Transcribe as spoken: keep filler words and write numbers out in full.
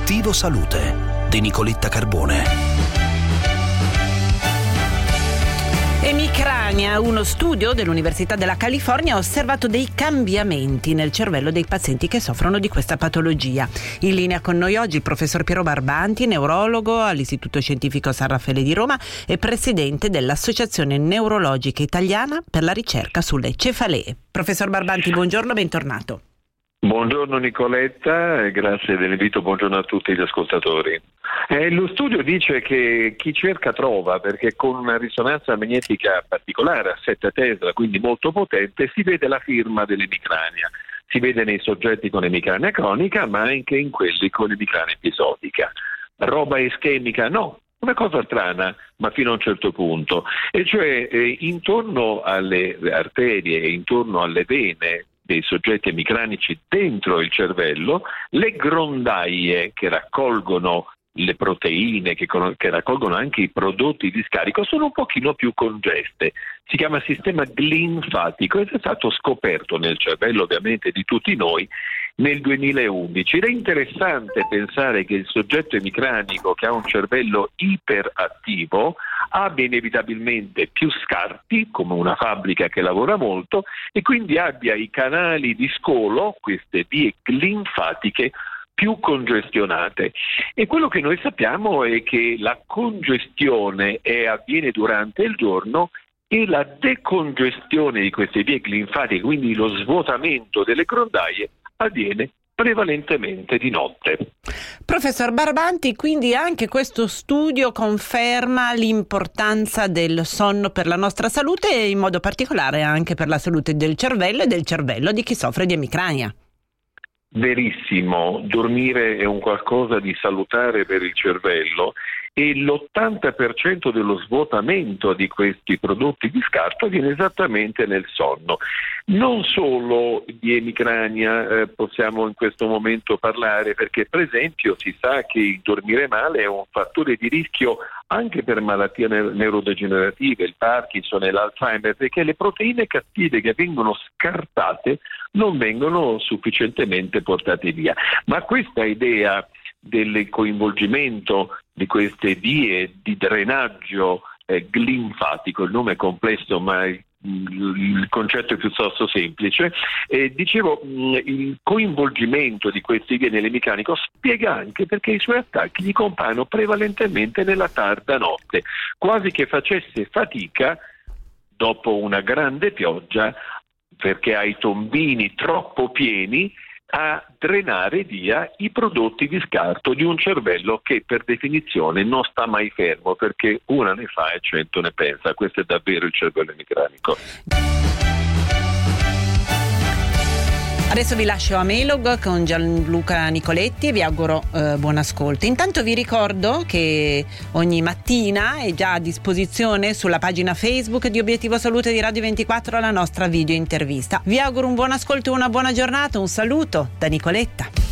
Obiettivo Salute di Nicoletta Carbone. Emicrania, uno studio dell'Università della California ha osservato dei cambiamenti nel cervello dei pazienti che soffrono di questa patologia. In linea con noi oggi il professor Piero Barbanti, neurologo all'Istituto Scientifico San Raffaele di Roma e presidente dell'Associazione Neurologica Italiana per la ricerca sulle cefalee. Professor Barbanti, buongiorno, bentornato. Buongiorno Nicoletta, grazie dell'invito, buongiorno a tutti gli ascoltatori. Eh, lo studio dice che chi cerca trova, perché con una risonanza magnetica particolare a sette Tesla, quindi molto potente, si vede la firma dell'emicrania. Si vede nei soggetti con emicrania cronica, ma anche in quelli con emicrania episodica. Roba ischemica no. Una cosa strana, ma fino a un certo punto, e cioè eh, intorno alle arterie e intorno alle vene dei soggetti emicranici dentro il cervello, le grondaie che raccolgono le proteine, che, che raccolgono anche i prodotti di scarico, sono un pochino più congeste. Si chiama sistema glinfatico ed è stato scoperto nel cervello ovviamente di tutti noi nel duemilaundici. Ed è interessante pensare che il soggetto emicranico che ha un cervello iperattivo abbia inevitabilmente più scarti, come una fabbrica che lavora molto, e quindi abbia i canali di scolo, queste vie glinfatiche, più congestionate. E quello che noi sappiamo è che la congestione è, avviene durante il giorno e la decongestione di queste vie glinfatiche, quindi lo svuotamento delle grondaie, avviene prevalentemente di notte. Professor Barbanti, quindi anche questo studio conferma l'importanza del sonno per la nostra salute e in modo particolare anche per la salute del cervello e del cervello di chi soffre di emicrania. Verissimo, dormire è un qualcosa di salutare per il cervello e l'ottanta per cento dello svuotamento di questi prodotti di scarto avviene esattamente nel sonno. Non solo di emicrania eh, possiamo in questo momento parlare, perché per esempio si sa che il dormire male è un fattore di rischio anche per malattie neurodegenerative, il Parkinson e l'Alzheimer, perché le proteine cattive che vengono scartate non vengono sufficientemente portate via. Ma questa idea del coinvolgimento di queste vie di drenaggio eh, glinfatico, il nome è complesso ma il, il concetto è piuttosto semplice, eh, dicevo mh, il coinvolgimento di queste vie nell'emicranico spiega anche perché i suoi attacchi gli compaiono prevalentemente nella tarda notte, quasi che facesse fatica dopo una grande pioggia, perché ha i tombini troppo pieni, a drenare via i prodotti di scarto di un cervello che per definizione non sta mai fermo, perché una ne fa e cento ne pensa. Questo è davvero il cervello emicranico. Adesso vi lascio a Melog con Gianluca Nicoletti e vi auguro eh, buon ascolto. Intanto vi ricordo che ogni mattina è già a disposizione sulla pagina Facebook di Obiettivo Salute di Radio ventiquattro la nostra video intervista. Vi auguro un buon ascolto e una buona giornata. Un saluto da Nicoletta.